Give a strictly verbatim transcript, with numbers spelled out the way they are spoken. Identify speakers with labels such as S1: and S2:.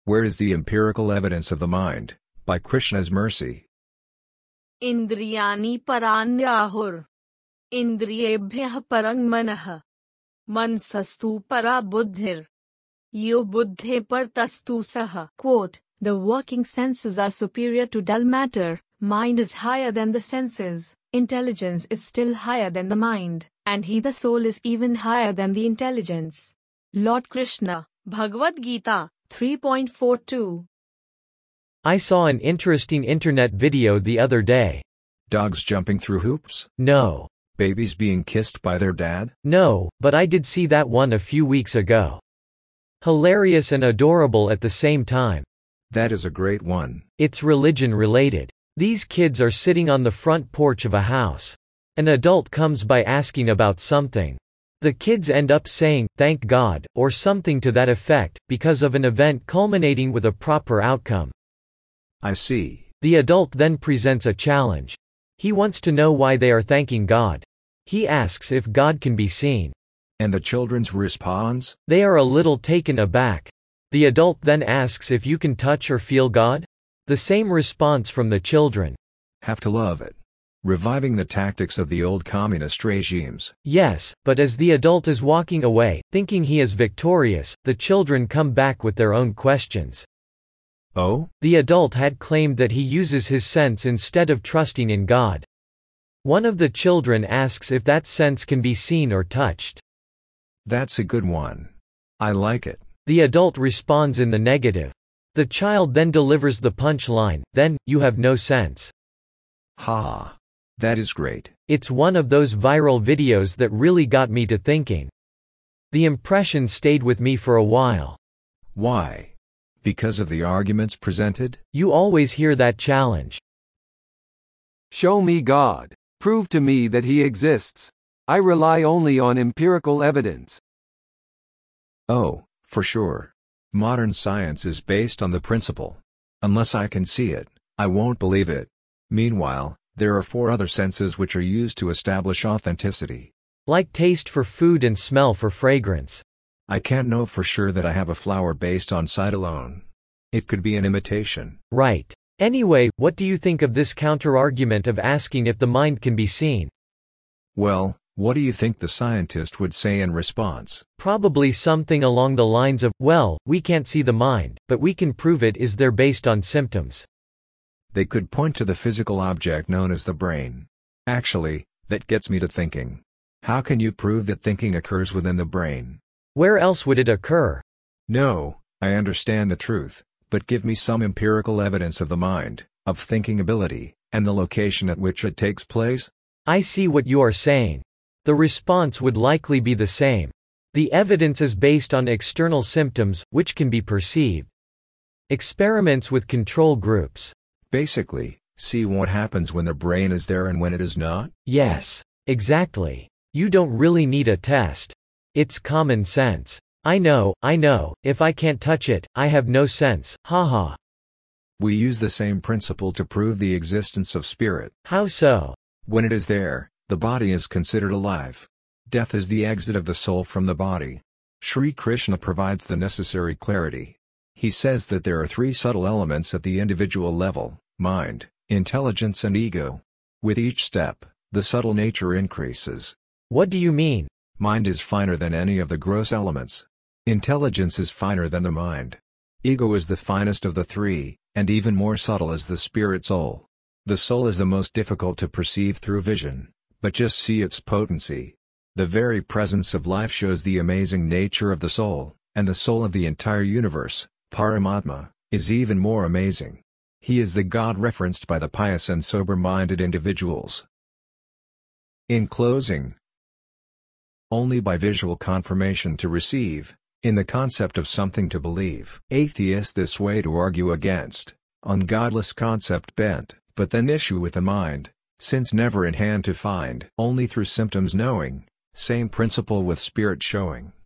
S1: Where is the empirical evidence of the mind, by Krishna's mercy?
S2: Indriyani paranyahur. Indriyebhyah parang manah. Mansastu para buddhir. Yo buddhe par tastu saha. Quote, the working senses are superior to dull matter, mind is higher than the senses, intelligence is still higher than the mind, and he the soul is even higher than the intelligence. Lord Krishna, Bhagavad Gita, three point four two.
S3: I saw an interesting internet video the other day.
S1: Dogs jumping through hoops?
S3: No.
S1: Babies being kissed by their dad?
S3: No, but I did see that one a few weeks ago. Hilarious and adorable at the same time.
S1: That is a great one.
S3: It's religion related. These kids are sitting on the front porch of a house. An adult comes by asking about something. The kids end up saying, "Thank God," or something to that effect, because of an event culminating with a proper outcome.
S1: I see.
S3: The adult then presents a challenge. He wants to know why they are thanking God. He asks if God can be seen.
S1: And the children's response?
S3: They are a little taken aback. The adult then asks if you can touch or feel God? The same response from the children.
S1: Have to love it. Reviving the tactics of the old communist regimes.
S3: Yes, but as the adult is walking away, thinking he is victorious, the children come back with their own questions.
S1: Oh?
S3: The adult had claimed that he uses his sense instead of trusting in God. One of the children asks if that sense can be seen or touched.
S1: That's a good one. I like it.
S3: The adult responds in the negative. The child then delivers the punchline, then, you have no sense.
S1: Ha! That is great.
S3: It's one of those viral videos that really got me to thinking. The impression stayed with me for a while.
S1: Why? Because of the arguments presented?
S3: You always hear that challenge.
S4: Show me God. Prove to me that He exists. I rely only on empirical evidence.
S1: Oh, for sure. Modern science is based on the principle. Unless I can see it, I won't believe it. Meanwhile, there are four other senses which are used to establish authenticity.
S3: Like taste for food and smell for fragrance.
S1: I can't know for sure that I have a flower based on sight alone. It could be an imitation.
S3: Right. Anyway, what do you think of this counter-argument of asking if the mind can be seen?
S1: Well, what do you think the scientist would say in response?
S3: Probably something along the lines of, well, we can't see the mind, but we can prove it is there based on symptoms.
S1: They could point to the physical object known as the brain. Actually, that gets me to thinking. How can you prove that thinking occurs within the brain?
S3: Where else would it occur?
S1: No, I understand the truth, but give me some empirical evidence of the mind, of thinking ability, and the location at which it takes place?
S3: I see what you are saying. The response would likely be the same. The evidence is based on external symptoms, which can be perceived. Experiments with control groups.
S1: Basically, see what happens when the brain is there and when it is not?
S3: Yes, exactly. You don't really need a test. It's common sense. I know, I know, if I can't touch it, I have no sense, haha.
S1: We use the same principle to prove the existence of spirit.
S3: How so?
S1: When it is there, the body is considered alive. Death is the exit of the soul from the body. Sri Krishna provides the necessary clarity. He says that there are three subtle elements at the individual level: mind, intelligence and ego. With each step, the subtle nature increases.
S3: What do you mean?
S1: Mind is finer than any of the gross elements. Intelligence is finer than the mind. Ego is the finest of the three, and even more subtle is the spirit soul. The soul is the most difficult to perceive through vision, but just see its potency. The very presence of life shows the amazing nature of the soul, and the soul of the entire universe, Paramatma, is even more amazing. He is the God referenced by the pious and sober-minded individuals. In closing, only by visual confirmation to receive, in the concept of something to believe. Atheists this way to argue against, ungodless concept bent, but then issue with the mind, since never in hand to find. Only through symptoms knowing, same principle with spirit showing.